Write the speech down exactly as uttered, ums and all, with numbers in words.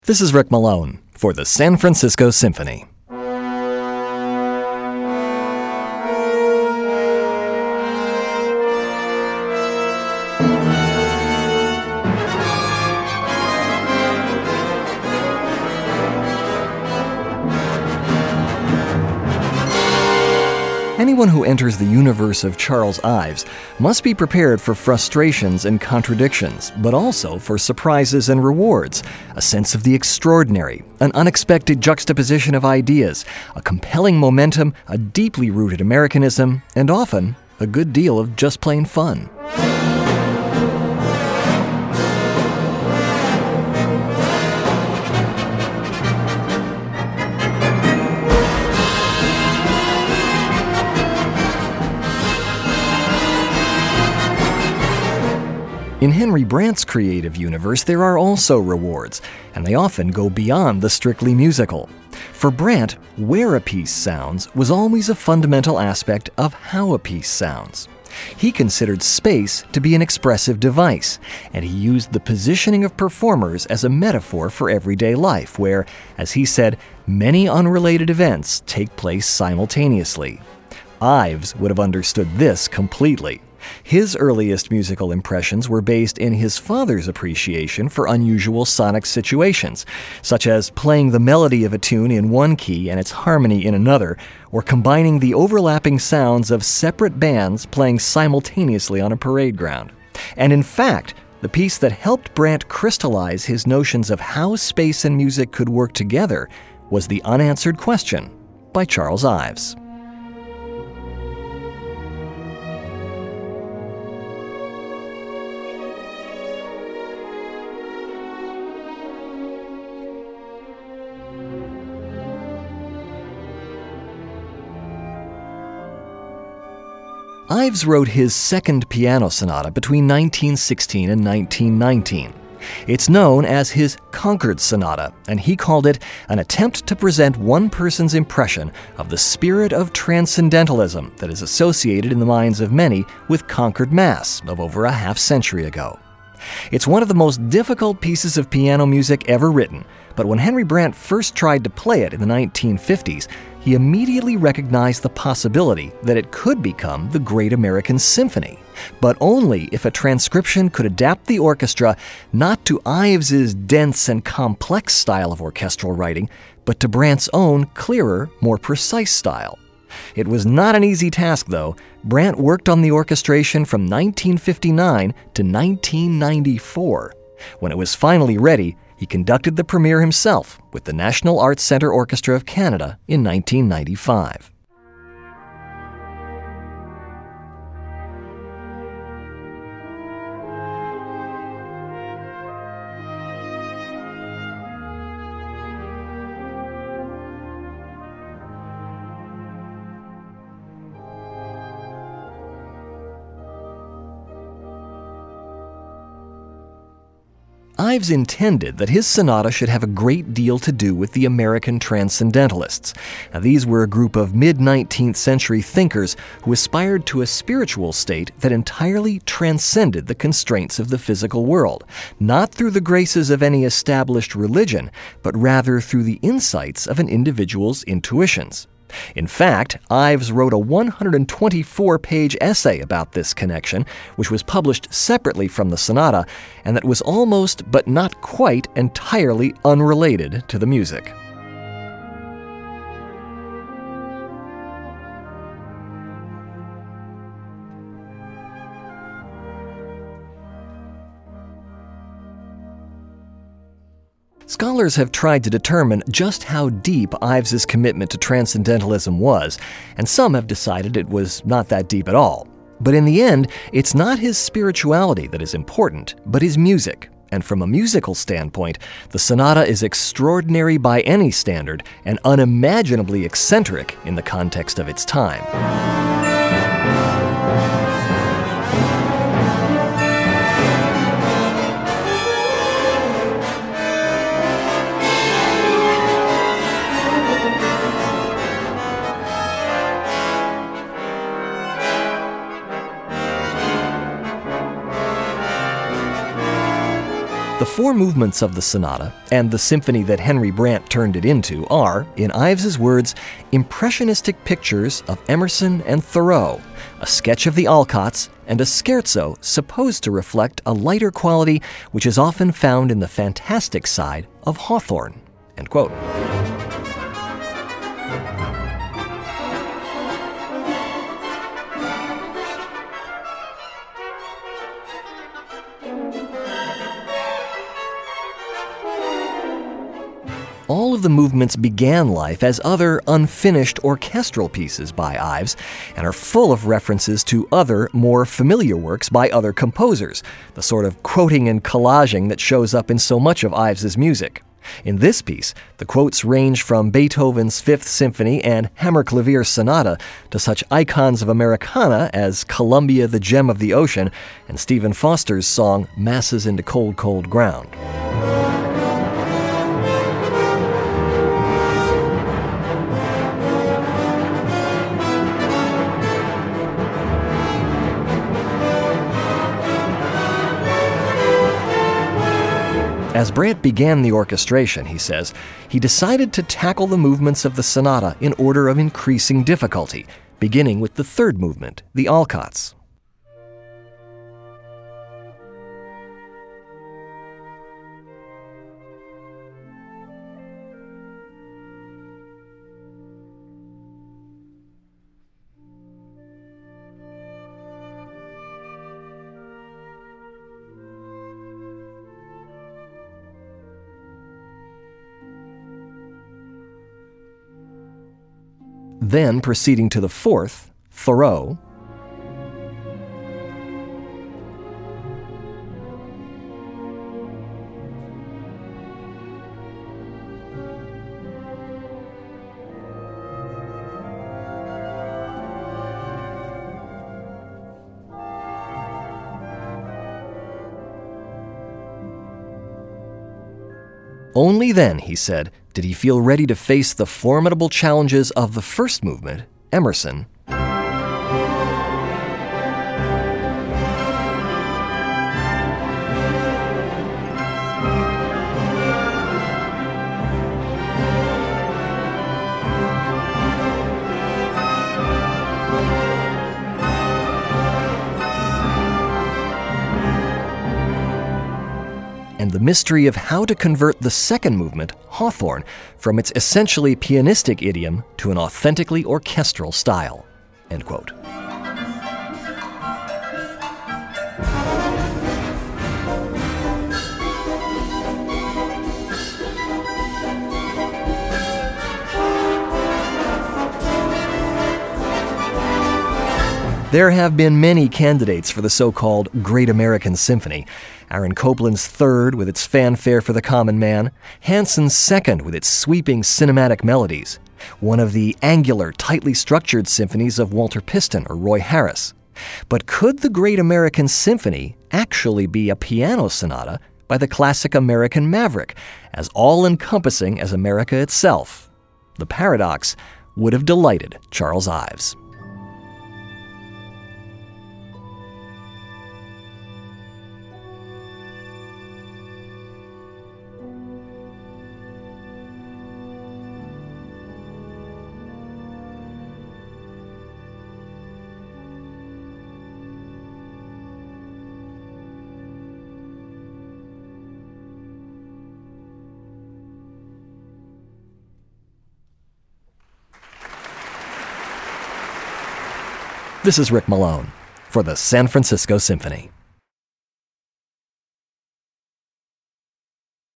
This is Rick Malone for the San Francisco Symphony. Anyone who enters the universe of Charles Ives must be prepared for frustrations and contradictions, but also for surprises and rewards, a sense of the extraordinary, an unexpected juxtaposition of ideas, a compelling momentum, a deeply rooted Americanism, and often a good deal of just plain fun. In Henry Brandt's creative universe, there are also rewards, and they often go beyond the strictly musical. For Brandt, where a piece sounds was always a fundamental aspect of how a piece sounds. He considered space to be an expressive device, and he used the positioning of performers as a metaphor for everyday life, where, as he said, many unrelated events take place simultaneously. Ives would have understood this completely. His earliest musical impressions were based in his father's appreciation for unusual sonic situations, such as playing the melody of a tune in one key and its harmony in another, or combining the overlapping sounds of separate bands playing simultaneously on a parade ground. And in fact, the piece that helped Brandt crystallize his notions of how space and music could work together was The Unanswered Question by Charles Ives. Ives wrote his second piano sonata between nineteen sixteen and nineteen nineteen. It's known as his Concord Sonata, and he called it an attempt to present one person's impression of the spirit of transcendentalism that is associated in the minds of many with Concord Mass of over a half century ago. It's one of the most difficult pieces of piano music ever written, but when Henry Brandt first tried to play it in the nineteen fifties, he immediately recognized the possibility that it could become the Great American Symphony, but only if a transcription could adapt the orchestra not to Ives's dense and complex style of orchestral writing, but to Brandt's own clearer, more precise style. It was not an easy task, though. Brandt worked on the orchestration from nineteen fifty-nine to nineteen ninety-four. When it was finally ready, he conducted the premiere himself with the National Arts Centre Orchestra of Canada in nineteen ninety-five. Ives intended that his sonata should have a great deal to do with the American Transcendentalists. Now, these were a group of mid-nineteenth century thinkers who aspired to a spiritual state that entirely transcended the constraints of the physical world, not through the graces of any established religion, but rather through the insights of an individual's intuitions. In fact, Ives wrote a one hundred twenty-four page essay about this connection, which was published separately from the sonata, and that was almost, but not quite, entirely unrelated to the music. Scholars have tried to determine just how deep Ives's commitment to transcendentalism was, and some have decided it was not that deep at all. But in the end, it's not his spirituality that is important, but his music. And from a musical standpoint, the sonata is extraordinary by any standard and unimaginably eccentric in the context of its time. The four movements of the sonata, and the symphony that Henry Brant turned it into, are, in Ives's words, impressionistic pictures of Emerson and Thoreau, a sketch of the Alcotts, and a scherzo supposed to reflect a lighter quality which is often found in the fantastic side of Hawthorne. End quote. All of the movements began life as other unfinished orchestral pieces by Ives and are full of references to other, more familiar works by other composers, the sort of quoting and collaging that shows up in so much of Ives's music. In this piece, the quotes range from Beethoven's Fifth Symphony and Hammerklavier Sonata to such icons of Americana as Columbia, the Gem of the Ocean, and Stephen Foster's song Masses into Cold, Cold Ground. As Brant began the orchestration, he says, he decided to tackle the movements of the sonata in order of increasing difficulty, beginning with the third movement, the Alcotts. Then, proceeding to the fourth, Thoreau, only then, he said, did he feel ready to face the formidable challenges of the first movement, Emerson. And the mystery of how to convert the second movement, Hawthorne, from its essentially pianistic idiom to an authentically orchestral style. End quote. There have been many candidates for the so-called Great American Symphony. Aaron Copland's third with its fanfare for the common man, Hanson's second with its sweeping cinematic melodies, one of the angular, tightly structured symphonies of Walter Piston or Roy Harris. But could the Great American Symphony actually be a piano sonata by the classic American maverick, as all-encompassing as America itself? The paradox would have delighted Charles Ives. This is Rick Malone for the San Francisco Symphony.